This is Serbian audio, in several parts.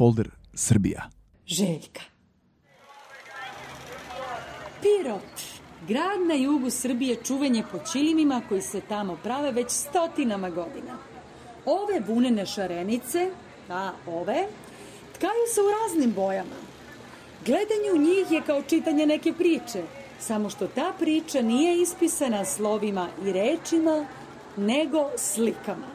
folder Srbija. Željka. Pirot, grad na jugu Srbije čuven je po ćilimima koji se tamo prave već stotinama godina. Ove vunene šarenice, ove, tkaju se u raznim bojama. Gledanje u njih je kao čitanje neke priče, samo što ta priča nije ispisana slovima i rečima, nego slikama.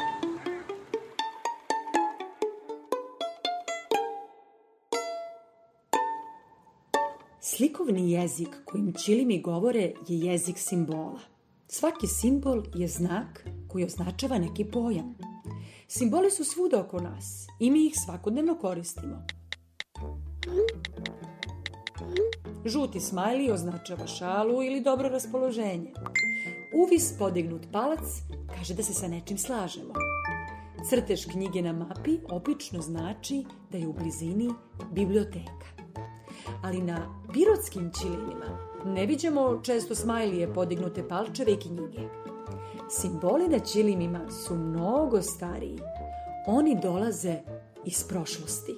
Slikovni jezik kojim ćilimi govore je jezik simbola. Svaki simbol je znak koji označava neki pojam. Simboli su svuda oko nas i mi ih svakodnevno koristimo. Žuti smajli označava šalu ili dobro raspoloženje. Uvis podignut palac kaže da se sa nečim slažemo. Crtež knjige na mapi obično znači da je u blizini biblioteka. Ali na pirotskim ćilimima ne viđamo često smajlije, podignute palčeve i knjige. Simboli na ćilimima su mnogo stariji. Oni dolaze iz prošlosti.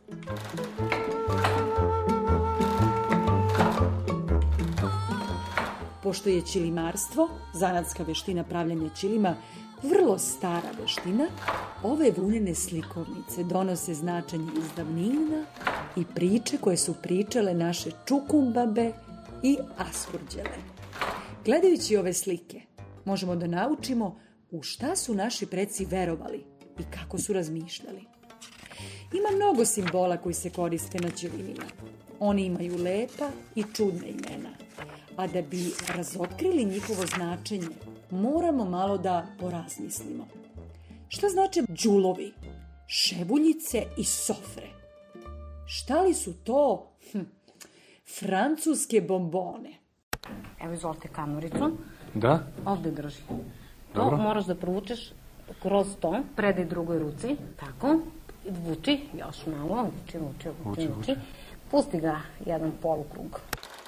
Pošto je ćilimarstvo, zanatska veština pravljanja ćilima, vrlo stara veština, ove vunene slikovnice donose značenje iz davnina i priče koje su pričale naše čukumbabe i askurđele. Gledajući ove slike, možemo da naučimo u šta su naši preci verovali i kako su razmišljali. Ima mnogo simbola koji se koriste na ćilimima. Oni imaju lepa i čudna imena, a da bi razotkrili njihovo značenje, moramo malo da porazmislimo. Šta znače đulovi, šebuljice i sofre? Šta li su to francuske bombone? Evo, izvolite kanuricu. Da? Ovde drži. Dobro. To moraš da provučeš kroz to, predaj drugoj ruci, tako. Vuči, još malo, vuči. Pusti ga jedan polukrug.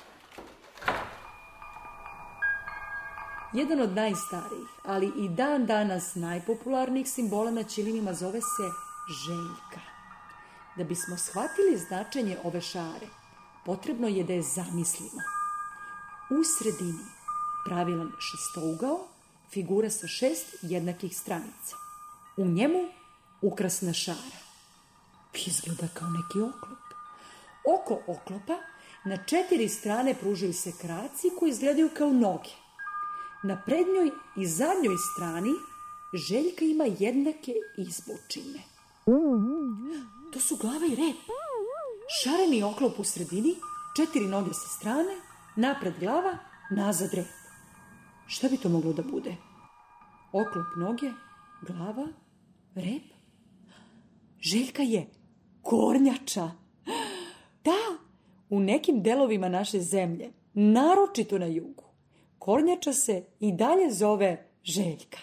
Jedan od najstarijih, ali i dan danas najpopularnijih simbola na ćilimima zove se Željka. Da bismo shvatili značenje ove šare, potrebno je da je zamislimo. U sredini pravilan šestougao, figura sa 6 jednakih stranica. U njemu ukrasna šara. Izgleda kao neki oklop. Oko oklopa na 4 strane pružaju se kraci koji izgledaju kao noge. Na prednjoj i zadnjoj strani Željka ima jednake izbučine. To su glava i rep. Šareni oklop u sredini, 4 noge sa strane, napred glava, nazad rep. Šta bi to moglo da bude? Oklop noge, glava, rep. Željka je kornjača. Da, u nekim delovima naše zemlje, naročito na jugu, kornjača se i dalje zove Željka.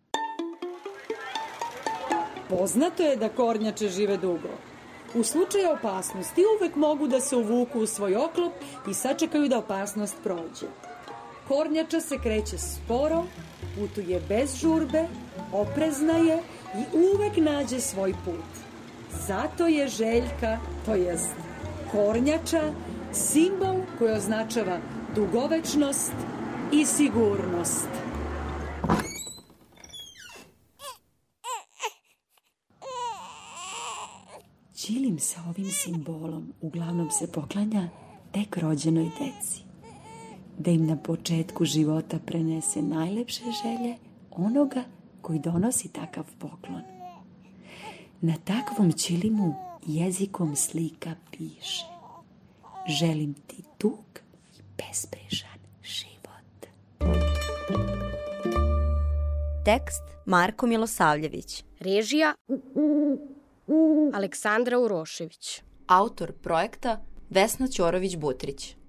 Poznato je da kornjače žive dugo. U slučaju opasnosti uvek mogu da se uvuku u svoj oklop i sačekaju da opasnost prođe. Kornjača se kreće sporo, putuje bez žurbe, oprezna je i uvek nađe svoj put. Zato je Željka, to jest kornjača, simbol koji označava dugovečnost i sigurnost. Ćilim sa ovim simbolom uglavnom se poklanja tek rođenoj deci, da im na početku života prenese najlepše želje onoga koji donosi takav poklon. Na takvom ćilimu jezikom slika piše: želim ti dug i bezbrižan život. Tekst Marko Milosavljević. Režija Aleksandra Urošević. Autor projekta Vesna Ćorović-Butrić.